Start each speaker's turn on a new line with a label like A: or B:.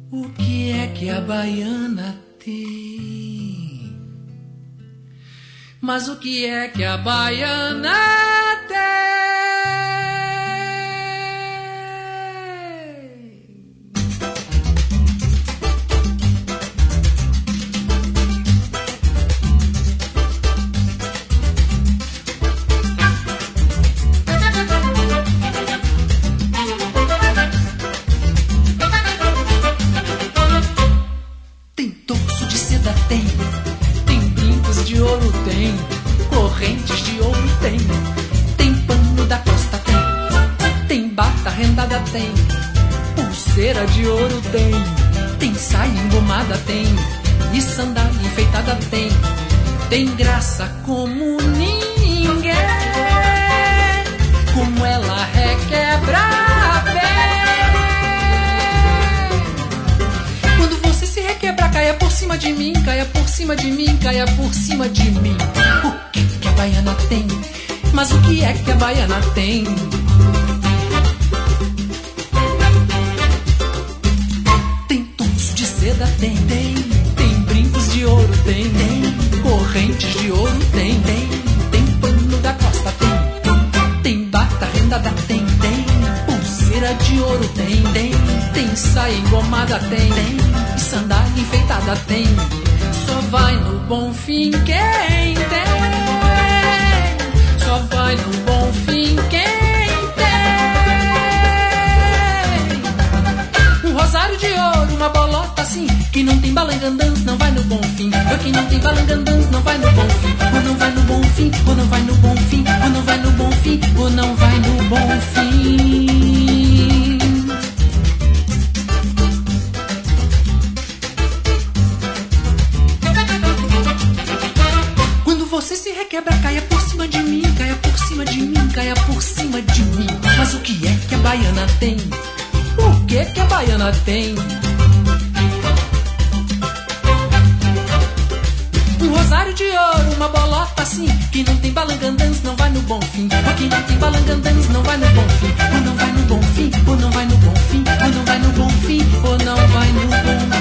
A: O que é que a baiana tem? Mas o que é que a baiana tem? Tem torso de seda, tem brincos de ouro, tem correntes de ouro, tem pano da costa, tem bata rendada, tem pulseira de ouro, tem saia engomada, tem e sandália enfeitada, tem graça como ninguém, como ela requebra a pé. Quando você se requebra, caia por cima de mim, caia por cima de mim, caia por cima de mim. O que a baiana tem? Mas o que é que a baiana tem? Tem tons de seda, tem brincos de ouro, tem correntes de ouro, tem pano da costa, tem bata rendada, tem pulseira de ouro, tem saia engomada, tem e sandália enfeitada, tem. Só vai no Bonfim quem tem, só vai no Bonfim quem tem. Um rosário de ouro, uma bolota assim, que não tem balangandãs, não vai no Bonfim. Quem não tem balangandãs não vai no Bonfim. Ou não vai no Bonfim, ou não vai no Bonfim, ou não vai no Bonfim, ou não vai no Bonfim. Você se requebra, caia por cima de mim, caia por cima de mim, caia por cima de mim. Mas o que é que a baiana tem? O que é que a baiana tem? Um rosário de ouro, uma bolota assim, que não tem balangandãs, não vai no Bonfim. Ou quem não tem balangandãs, não vai no Bonfim. Ou não vai no Bonfim, ou não vai no Bonfim, ou não vai no Bonfim, ou não vai no Bonfim.